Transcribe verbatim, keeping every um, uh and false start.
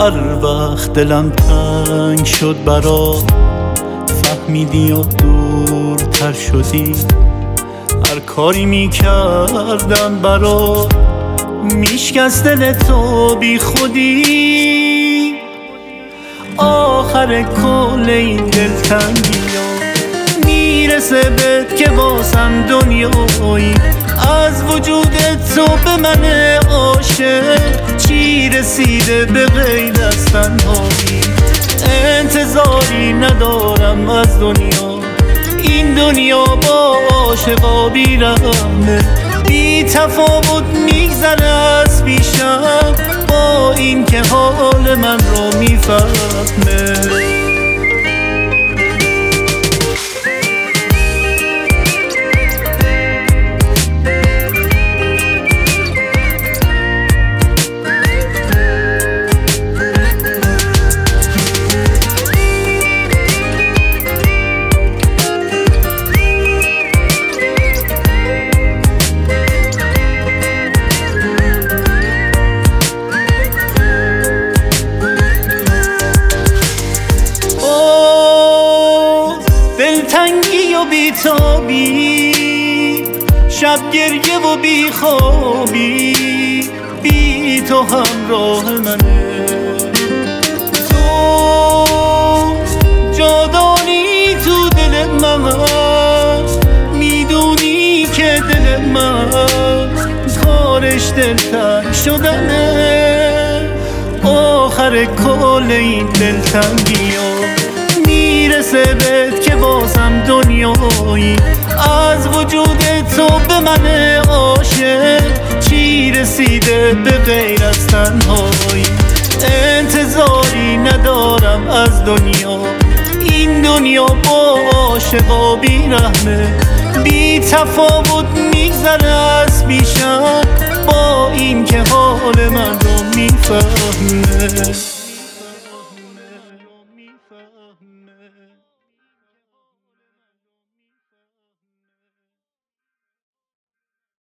هر وقت دلم تنگ شد برات فهمیدی و دورتر شدی. هر کاری میکردم برات میشکست دل تو بی خودی. آخر کل این دلتنگیا میرسه به که واسم دنیایی. از وجود تو به من عاشق چی رسیده به غیر از تنهایی. انتظاری ندارم از دنیا، این دنیا با عاشقا بی رحمه. بی تفاوت میگذره از پیشم با این که حال من رو میفهمه. دلتنگی و بیتابی، شب گریه و بیخوابی، بی تو همراه منه. تو جادانی تو دل من، میدونی که دل من کارش دلتنگ شدنه. آخر کل این دلتنگیا میرسه بهت که بازم دنیایی. از وجود تو به من عاشق چی رسیده به غیر از تنهایی. انتظاری ندارم از دنیا، این دنیا با عاشقا بی رحمه. بی تفاوت میگذره از پیشم با این که حال من رو میفهمه.